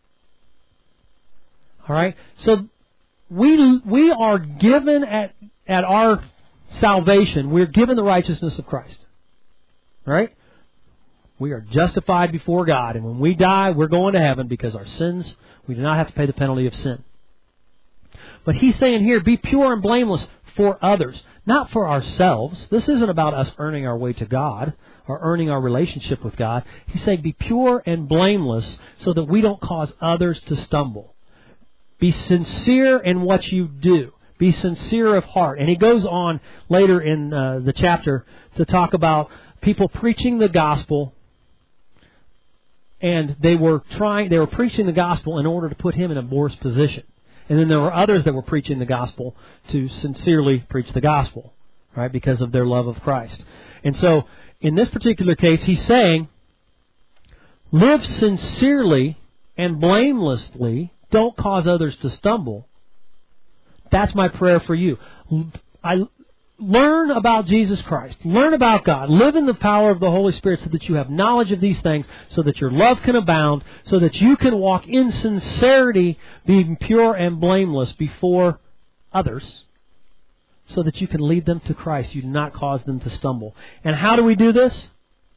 All right? So we are given at our salvation, we're given the righteousness of Christ. Right? We are justified before God, and when we die, we're going to heaven because our sins, we do not have to pay the penalty of sin. But he's saying here, be pure and blameless for others, not for ourselves. This isn't about us earning our way to God or earning our relationship with God. He's saying be pure and blameless so that we don't cause others to stumble. Be sincere in what you do. Be sincere of heart. And he goes on later in the chapter to talk about people preaching the gospel, and they were preaching the gospel in order to put him in a worse position. And then there were others that were preaching the gospel to sincerely preach the gospel, right, because of their love of Christ. And so, in this particular case, he's saying, live sincerely and blamelessly. Don't cause others to stumble. That's my prayer for you. Learn about Jesus Christ. Learn about God. Live in the power of the Holy Spirit so that you have knowledge of these things, so that your love can abound, so that you can walk in sincerity, being pure and blameless before others, so that you can lead them to Christ. You do not cause them to stumble. And how do we do this?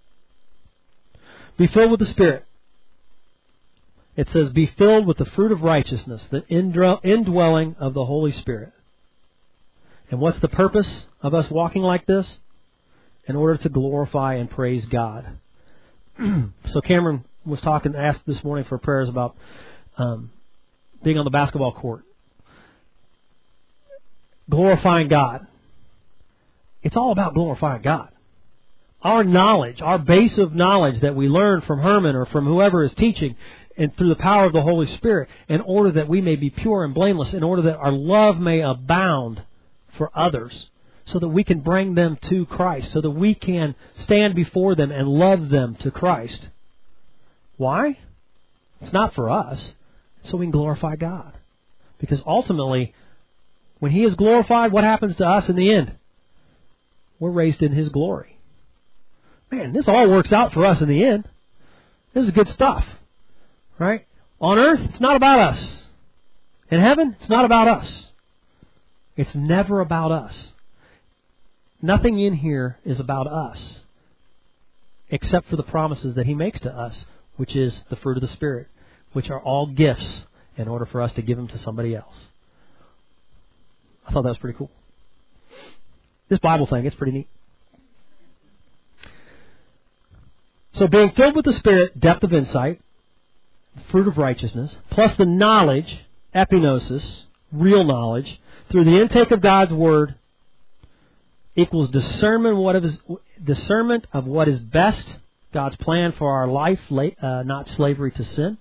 Be filled with the Spirit. It says, be filled with the fruit of righteousness, the indwelling of the Holy Spirit. And what's the purpose of us walking like this? In order to glorify and praise God. So Cameron was asked this morning for prayers about being on the basketball court. Glorifying God. It's all about glorifying God. Our knowledge, our base of knowledge that we learn from Herman or from whoever is teaching, and through the power of the Holy Spirit, in order that we may be pure and blameless, in order that our love may abound for others, so that we can bring them to Christ, so that we can stand before them and love them to Christ. Why? It's not for us. So we can glorify God. Because ultimately, when He is glorified, what happens to us in the end? We're raised in His glory. Man, this all works out for us in the end. This is good stuff. Right? On earth, it's not about us. In heaven, it's not about us. It's never about us. Nothing in here is about us, except for the promises that He makes to us, which is the fruit of the Spirit, which are all gifts in order for us to give them to somebody else. I thought that was pretty cool. This Bible thing, it's pretty neat. So being filled with the Spirit, depth of insight, fruit of righteousness, plus the knowledge, epinosis, real knowledge, through the intake of God's Word, equals discernment of what is best, God's plan for our life, not slavery to sin,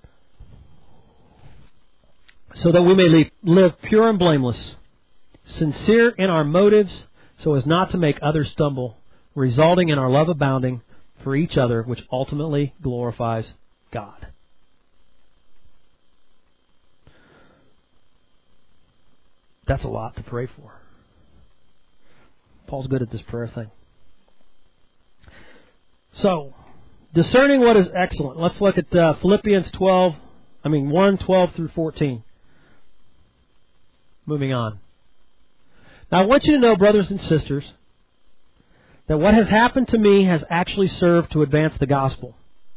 so that we may live pure and blameless, sincere in our motives, so as not to make others stumble, resulting in our love abounding for each other, which ultimately glorifies God. That's a lot to pray for. Paul's good at this prayer thing. So, discerning what is excellent. Let's look at Philippians 1:12 through 14. Moving on. Now I want you to know, brothers and sisters, that what has happened to me has actually served to advance the gospel.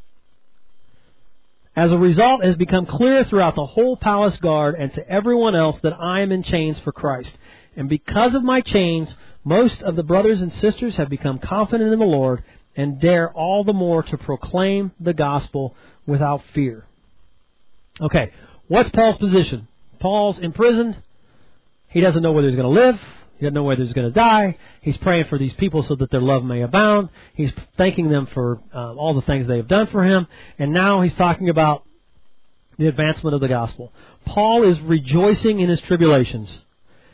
As a result, it has become clear throughout the whole palace guard and to everyone else that I am in chains for Christ. And because of my chains, most of the brothers and sisters have become confident in the Lord and dare all the more to proclaim the gospel without fear. Okay, what's Paul's position? Paul's imprisoned. He doesn't know whether he's going to live. He doesn't know whether he's going to die. He's praying for these people so that their love may abound. He's thanking them for all the things they have done for him. And now he's talking about the advancement of the gospel. Paul is rejoicing in his tribulations.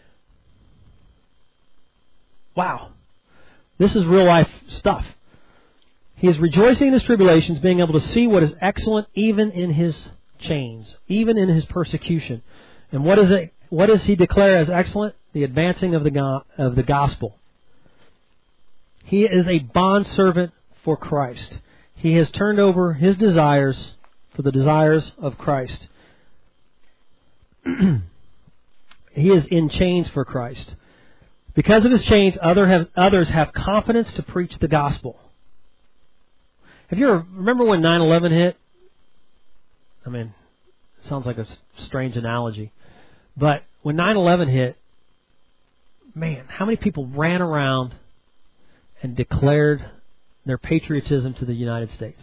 Wow. This is real life stuff. He is rejoicing in his tribulations, being able to see what is excellent even in his chains, even in his persecution. And what does he declare as excellent? The advancing of the gospel. He is a bondservant for Christ. He has turned over his desires for the desires of Christ. He is in chains for Christ. Because of his chains, others have confidence to preach the gospel. Remember when 9/11 hit? I mean, it sounds like a strange analogy. But when 9/11 hit, man, how many people ran around and declared their patriotism to the United States?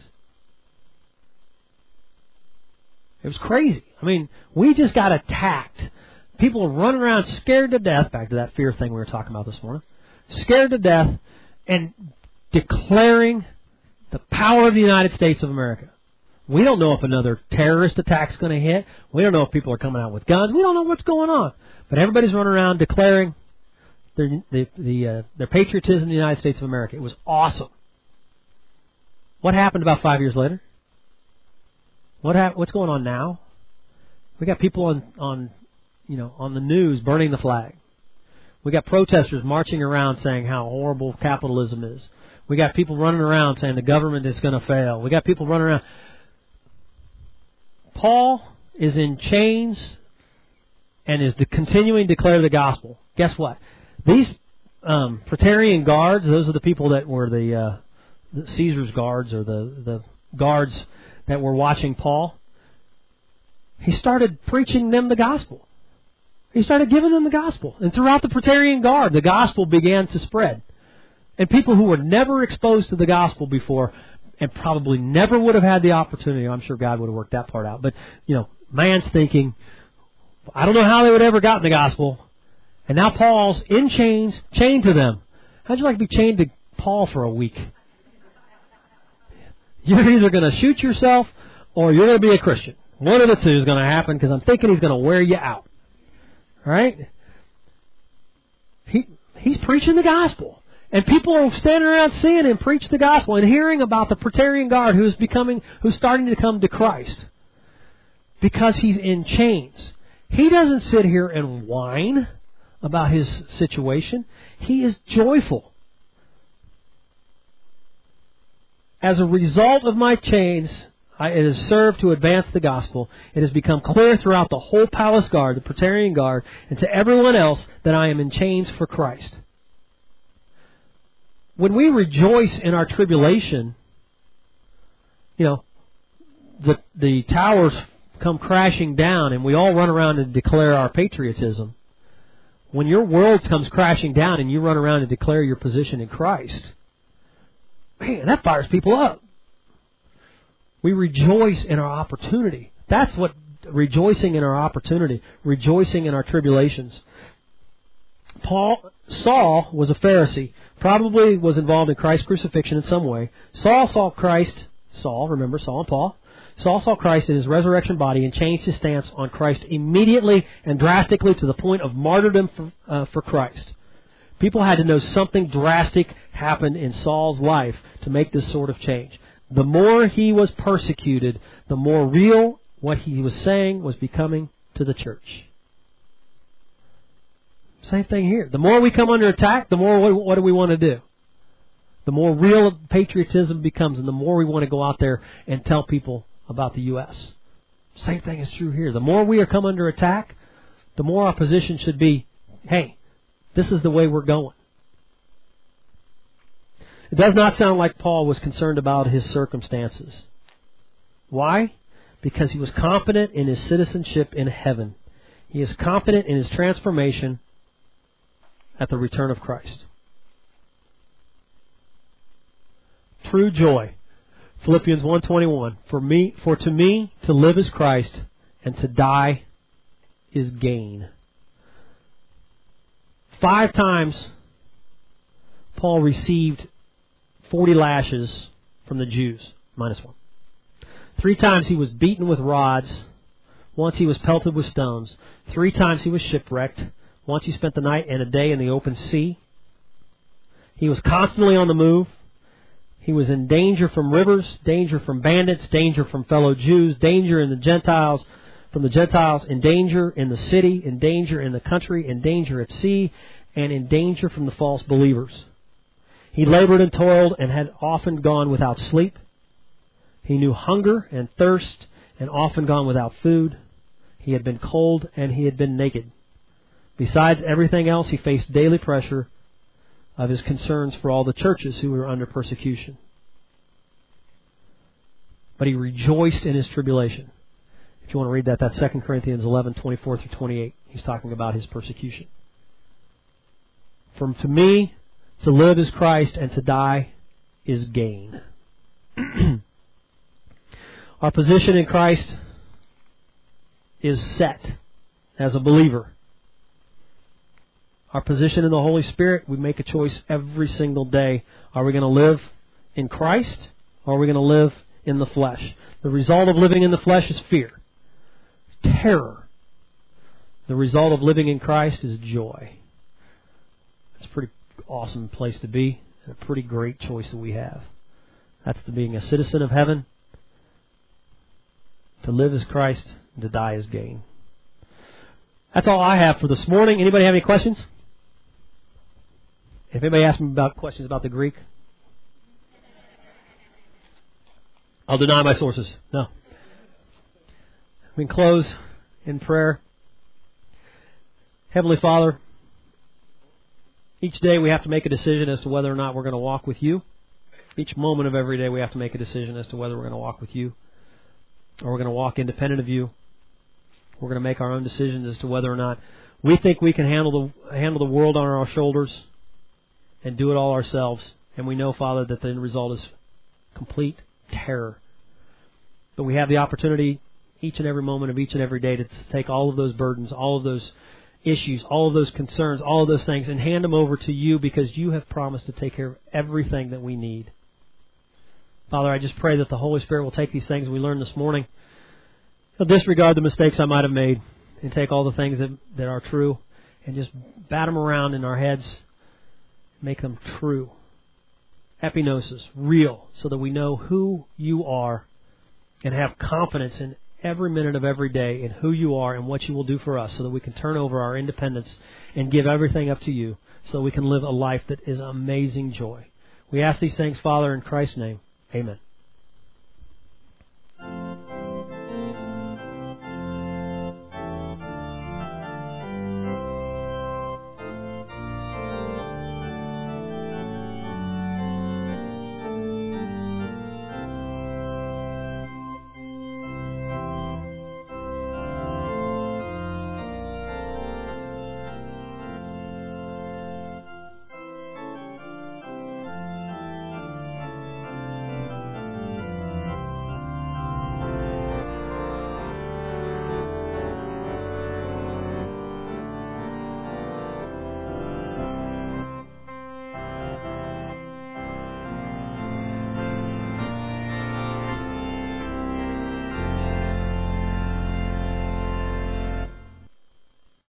It was crazy. I mean, we just got attacked. People were running around scared to death, back to that fear thing we were talking about this morning, scared to death and declaring the power of the United States of America. We don't know if another terrorist attack's going to hit. We don't know if people are coming out with guns. We don't know what's going on. But everybody's running around declaring their patriotism in the United States of America. It was awesome. What happened about 5 years later? What's going on now? We got people on the news burning the flag. We got protesters marching around saying how horrible capitalism is. We got people running around saying the government is going to fail. We got people running around. Paul is in chains and is continuing to declare the gospel. Guess what? These Praetorian guards, those are the people that were the Caesar's guards, or the guards that were watching Paul. He started preaching them the gospel. He started giving them the gospel. And throughout the Praetorian Guard, the gospel began to spread. And people who were never exposed to the gospel before and probably never would have had the opportunity, I'm sure God would have worked that part out, but, man's thinking, I don't know how they would have ever gotten the gospel. And now Paul's in chains, chained to them. How'd you like to be chained to Paul for a week? You're either going to shoot yourself or you're going to be a Christian. One of the two is going to happen, because I'm thinking he's going to wear you out. All right? He's preaching the gospel. And people are standing around seeing him preach the gospel and hearing about the Praetorian Guard who's starting to come to Christ. Because he's in chains. He doesn't sit here and whine about his situation. He is joyful. As a result of my chains, it has served to advance the gospel. It has become clear throughout the whole palace guard, the Praetorian Guard, and to everyone else that I am in chains for Christ. When we rejoice in our tribulation, the towers come crashing down and we all run around and declare our patriotism. When your world comes crashing down and you run around and declare your position in Christ, man, that fires people up. We rejoice in our opportunity. That's what rejoicing in our opportunity, rejoicing in our tribulations. Saul was a Pharisee, probably was involved in Christ's crucifixion in some way. Saul saw Christ, remember Saul and Paul? Saul saw Christ in his resurrection body and changed his stance on Christ immediately and drastically to the point of martyrdom for Christ. People had to know something drastic happened in Saul's life to make this sort of change. The more he was persecuted, the more real what he was saying was becoming to the church. Same thing here. The more we come under attack, the more what do we want to do? The more real patriotism becomes, and the more we want to go out there and tell people about the U.S. Same thing is true here. The more we are come under attack, the more our position should be, hey, this is the way we're going. It does not sound like Paul was concerned about his circumstances. Why? Because he was confident in his citizenship in heaven. He is confident in his transformation at the return of Christ. True joy. Philippians 1:21. For to me to live is Christ, and to die is gain. 5 times Paul received 40 lashes from the Jews, -1. 3 times he was beaten with rods. Once he was pelted with stones. 3 times he was shipwrecked. Once he spent the night and a day in the open sea. He was constantly on the move. He was in danger from rivers, danger from bandits, danger from fellow Jews, danger in the Gentiles, from the Gentiles, in danger in the city, in danger in the country, in danger at sea, and in danger from the false believers. He labored and toiled and had often gone without sleep. He knew hunger and thirst and often gone without food. He had been cold and he had been naked. Besides everything else, he faced daily pressure of his concerns for all the churches who were under persecution. But he rejoiced in his tribulation. If you want to read that, that's 2 Corinthians 11:24-28. He's talking about his persecution. To me, to live is Christ, and to die is gain. Our position in Christ is set as a believer. Our position in the Holy Spirit, we make a choice every single day. Are we going to live in Christ, or are we going to live in the flesh? The result of living in the flesh is fear. It's terror. The result of living in Christ is joy. It's a pretty awesome place to be, and a pretty great choice that we have. That's being a citizen of heaven. To live is Christ, and to die is gain. That's all I have for this morning. Anybody have any questions? If anybody asks me about questions about the Greek, I'll deny my sources. No. We can close in prayer. Heavenly Father, each day we have to make a decision as to whether or not we're going to walk with you. Each moment of every day we have to make a decision as to whether we're going to walk with you or we're going to walk independent of you. We're going to make our own decisions as to whether or not we think we can handle the world on our shoulders and do it all ourselves. And we know, Father, that the end result is complete terror. But we have the opportunity each and every moment of each and every day to take all of those burdens, all of those issues, all of those concerns, all of those things, and hand them over to you because you have promised to take care of everything that we need. Father, I just pray that the Holy Spirit will take these things we learned this morning. He'll disregard the mistakes I might have made and take all the things that are true and just bat them around in our heads, make them true. Epignosis, real, so that we know who you are and have confidence in every minute of every day in who you are and what you will do for us so that we can turn over our independence and give everything up to you so that we can live a life that is amazing joy. We ask these things, Father, in Christ's name. Amen.